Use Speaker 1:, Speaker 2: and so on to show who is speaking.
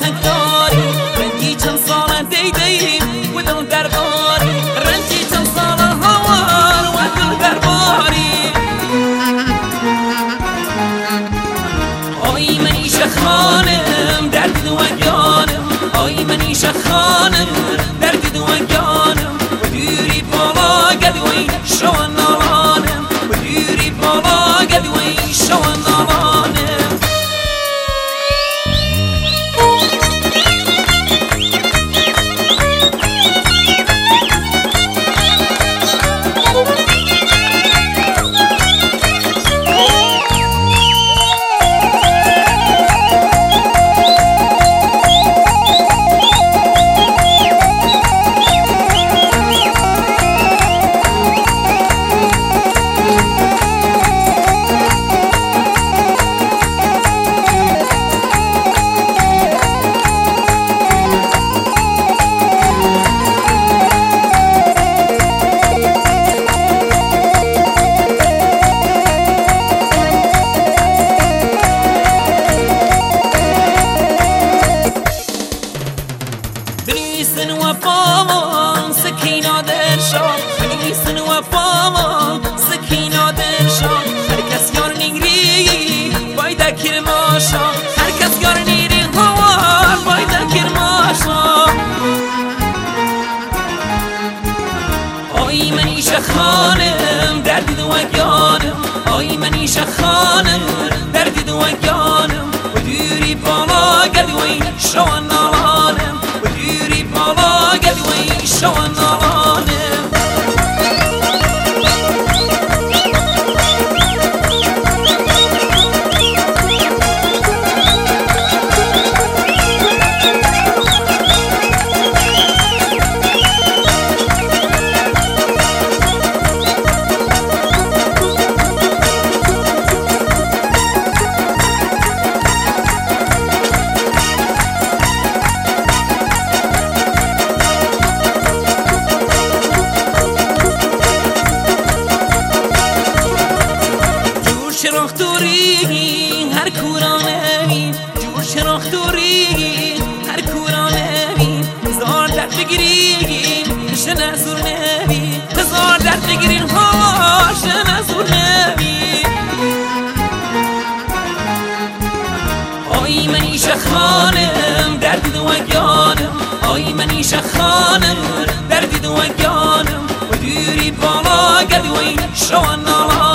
Speaker 1: تک داری رنگی چند سال دیدیم و دل درباری رنگی چند سال هوار و دل درباری آی منیش خانم درد دوگانم آی منیش خانم درد دوگانم و دوری بالا گدوی شوان نالانم و دوری بالا گدوی شوان نالانم بنیسن و پامان سکینا درشان بنیسن و پامان سکینا درشان هر کس یار نگری باید کرماشا هر کس یار نیری هوار باید کرماشا آی منیش خانم درد دوگانم آی منیش خانم درد دوگانم و دوری بالا گدوی شوان نالانم بالا گدوی شوان نالانم شناختوری هر کورانمی جور شناختوری هر کورانمی هزار درد بگیریم شنزور نمی هزار درد بگیریم ها شنزور نمی آی منیش خانم درد دوگانم آی منیش خانم درد دوگانم و دوری بالا گدوی شوان نالانم